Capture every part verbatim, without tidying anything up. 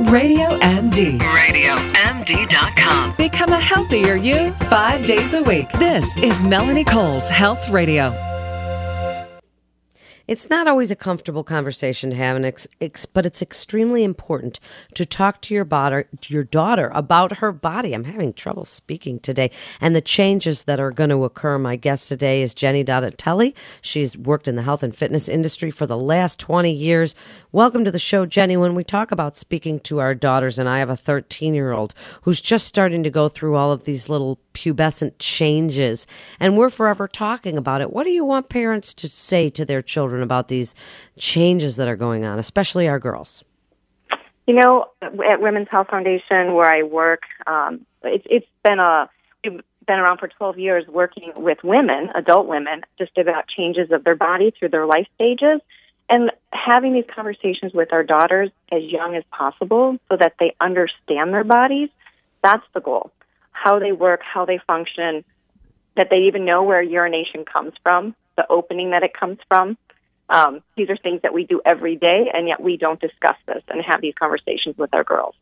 Radio M D. radio M D dot com. Become a healthier you five days a week. This is Melanie Cole's Health Radio. It's not always a comfortable conversation to have, an ex- ex- but it's extremely important to talk to your, daughter, to your daughter about her body. I'm having trouble speaking today. And the changes that are going to occur. My guest today is Jenny Donatelli. She's worked in the health and fitness industry for the last twenty years. Welcome to the show, Jenny. When we talk about speaking to our daughters, and I have a thirteen-year-old who's just starting to go through all of these little pubescent changes, and we're forever talking about it. What do you want parents to say to their children about these changes that are going on, especially our girls? You know, at Women's Health Foundation, where I work, um, it's, it's been a we've been around for twelve years, working with women, adult women, just about changes of their body through their life stages, and having these conversations with our daughters as young as possible, so that they understand their bodies. That's the goal. How they work, how they function, that they even know where urination comes from, the opening that it comes from. Um, these are things that we do every day, and yet we don't discuss this and have these conversations with our girls.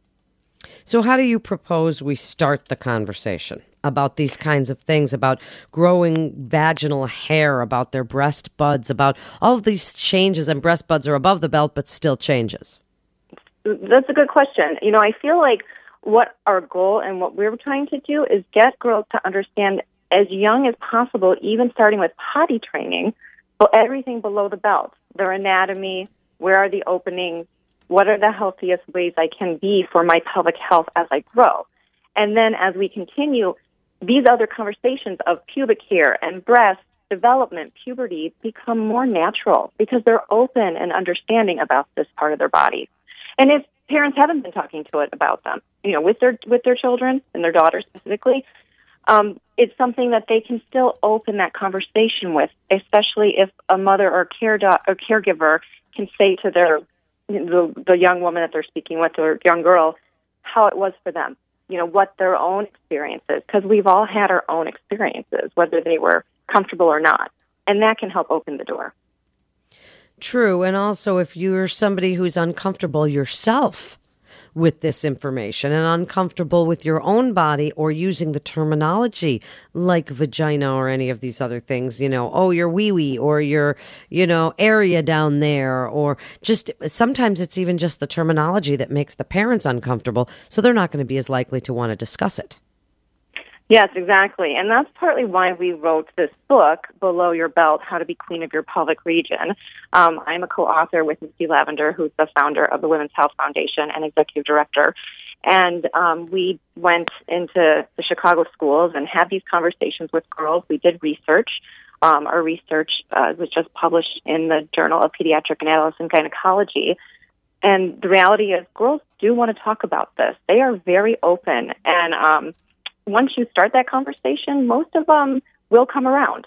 So how do you propose we start the conversation about these kinds of things, about growing vaginal hair, about their breast buds, about all of these changes? And breast buds are above the belt, but still changes. That's a good question. You know, I feel like what our goal and what we're trying to do is get girls to understand as young as possible, even starting with potty training, but everything below the belt, their anatomy, where are the openings, what are the healthiest ways I can be for my pelvic health as I grow. And then as we continue, these other conversations of pubic hair and breast development, puberty, become more natural because they're open and understanding about this part of their body. And if parents haven't been talking to it about them, you know, with their with their children and their daughters specifically, um, it's something that they can still open that conversation with, especially if a mother or care do- or caregiver can say to their the, the young woman that they're speaking with or young girl how it was for them, you know, what their own experience is, because we've all had our own experiences, whether they were comfortable or not, and that can help open the door. True, and also if you're somebody who's uncomfortable yourself with this information and uncomfortable with your own body or using the terminology like vagina or any of these other things, you know, oh, your wee-wee or your, you know, area down there, or just sometimes it's even just the terminology that makes the parents uncomfortable, so they're not going to be as likely to want to discuss it. Yes, exactly. And that's partly why we wrote this book, Below Your Belt, How to Be Queen of Your Pelvic Region. Um, I'm a co-author with Misty Lavender, who's the founder of the Women's Health Foundation and executive director. And um, we went into the Chicago schools and had these conversations with girls. We did research. Um, our research uh, was just published in the Journal of Pediatric and Adolescent Gynecology. And the reality is girls do want to talk about this. They are very open. And um once you start that conversation, most of them will come around.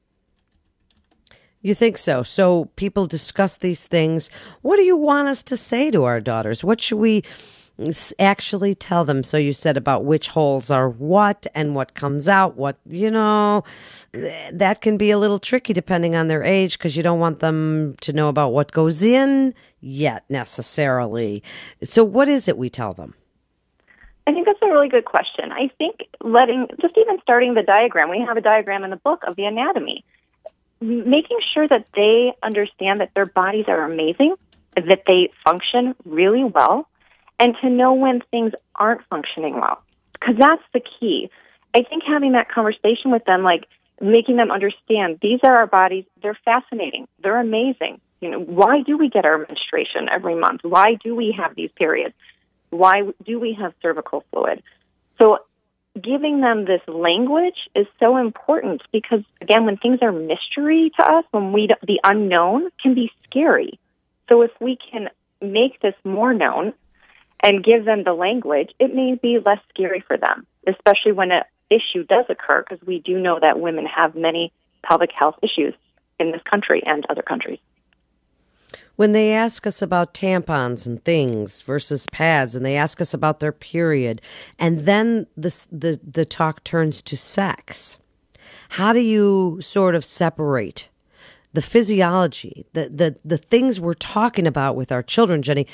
You think so? So people discuss these things. What do you want us to say to our daughters? What should we actually tell them? So you said about which holes are what and what comes out, what, you know, that can be a little tricky depending on their age, because you don't want them to know about what goes in yet necessarily. So what is it we tell them? I think that's a really good question. I think letting, just even starting the diagram, we have a diagram in the book of the anatomy, making sure that they understand that their bodies are amazing, that they function really well, and to know when things aren't functioning well, because that's the key. I think having that conversation with them, like making them understand these are our bodies, they're fascinating, they're amazing. You know, why do we get our menstruation every month? Why do we have these periods? Why do we have cervical fluid? So giving them this language is so important because, again, when things are mystery to us, when we the unknown can be scary. So if we can make this more known and give them the language, it may be less scary for them, especially when an issue does occur, because we do know that women have many pelvic health issues in this country and other countries. When they ask us about tampons and things versus pads, and they ask us about their period, and then the, the, the talk turns to sex, how do you sort of separate the physiology, the, the, the things we're talking about with our children, Jenny,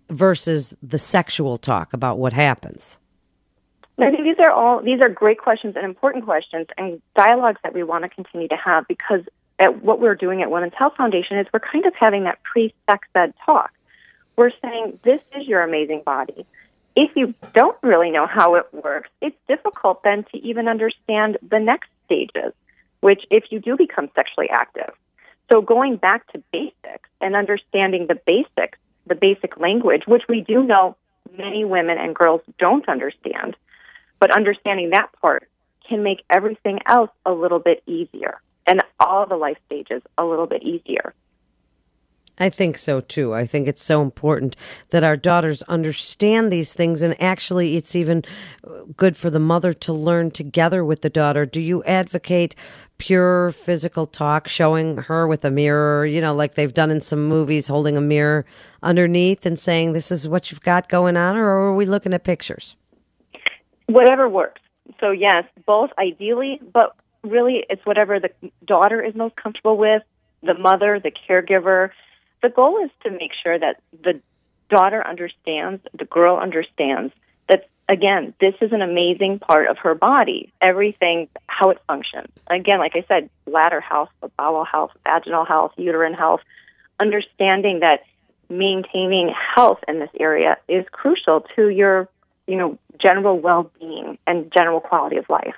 versus the sexual talk about what happens? I think these are all these are great questions and important questions and dialogues that we want to continue to have, because at what we're doing at Women's Health Foundation is we're kind of having that pre-sex ed talk. We're saying, this is your amazing body. If you don't really know how it works, it's difficult then to even understand the next stages, which if you do become sexually active. So going back to basics and understanding the basics, the basic language, which we do know many women and girls don't understand, but understanding that part can make everything else a little bit easier and all the life stages a little bit easier. I think so, too. I think it's so important that our daughters understand these things, and actually it's even good for the mother to learn together with the daughter. Do you advocate pure physical talk, showing her with a mirror, you know, like they've done in some movies, holding a mirror underneath and saying, this is what you've got going on, or are we looking at pictures? Whatever works. So, yes, both ideally, but really it's whatever the daughter is most comfortable with, the mother, the caregiver. The goal is to make sure that the daughter understands, the girl understands that, again, this is an amazing part of her body, everything, how it functions. Again, like I said, bladder health, bowel health, vaginal health, uterine health, understanding that maintaining health in this area is crucial to your, you know, general well-being and general quality of life.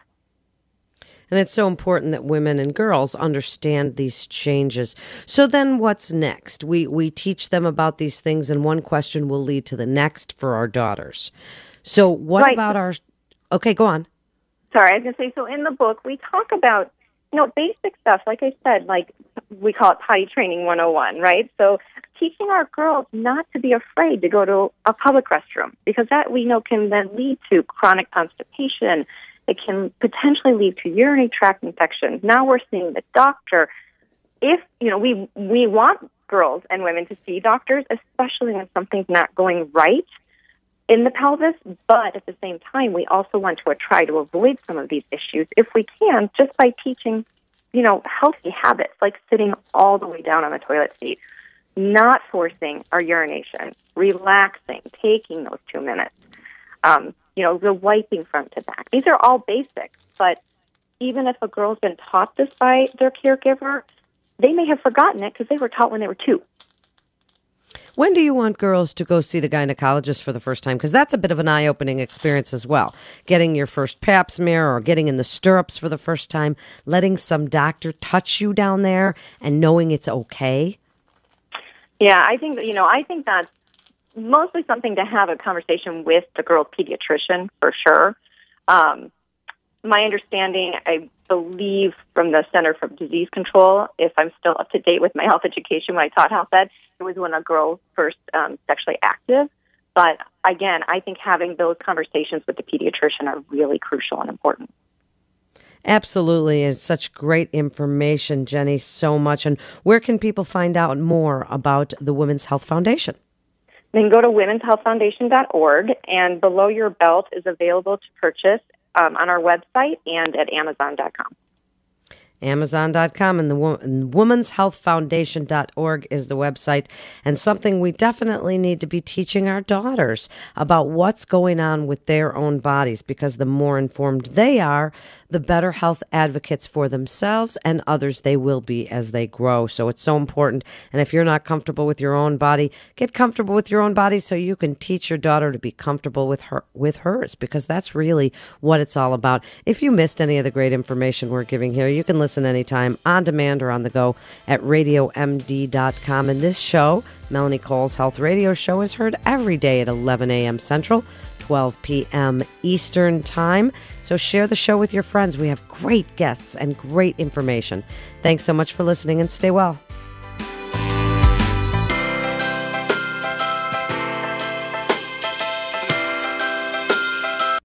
And it's so important that women and girls understand these changes. So then what's next? We we teach them about these things, and one question will lead to the next for our daughters. So what right. about our... Okay, go on. Sorry, I was going to say, so in the book, we talk about, you know, basic stuff. Like I said, like we call it potty training one oh one, right? So teaching our girls not to be afraid to go to a public restroom, because that we know can then lead to chronic constipation. It can potentially lead to urinary tract infections. Now we're seeing the doctor. If, you know, we we want girls and women to see doctors, especially when something's not going right in the pelvis, but at the same time, we also want to try to avoid some of these issues if we can, just by teaching, you know, healthy habits, like sitting all the way down on the toilet seat, not forcing our urination, relaxing, taking those two minutes. Um, You know, the wiping front to back. These are all basics, but even if a girl's been taught this by their caregiver, they may have forgotten it because they were taught when they were two. When do you want girls to go see the gynecologist for the first time? Because that's a bit of an eye-opening experience as well. Getting your first pap smear or getting in the stirrups for the first time, letting some doctor touch you down there and knowing it's okay. Yeah, I think, you know, I think that's mostly something to have a conversation with the girl's pediatrician, for sure. Um, my understanding, I believe, from the Center for Disease Control, if I'm still up to date with my health education when I taught health ed, it was when a girl first um, sexually active. But again, I think having those conversations with the pediatrician are really crucial and important. Absolutely. It's such great information, Jenny, so much. And where can people find out more about the Women's Health Foundation? Then go to womens health foundation dot org, and Below Your Belt is available to purchase um, on our website and at amazon dot com. amazon dot com and the womens health foundation dot org is the website, and something we definitely need to be teaching our daughters about what's going on with their own bodies, because the more informed they are, the better health advocates for themselves and others they will be as they grow. So it's so important. And if you're not comfortable with your own body, get comfortable with your own body so you can teach your daughter to be comfortable with her with hers, because that's really what it's all about. If you missed any of the great information we're giving here, you can listen anytime on demand or on the go at radio m d dot com. And this show, Melanie Cole's Health Radio Show, is heard every day at eleven a.m. Central, twelve p.m. Eastern Time. So share the show with your friends. We have great guests and great information. Thanks so much for listening, and stay well.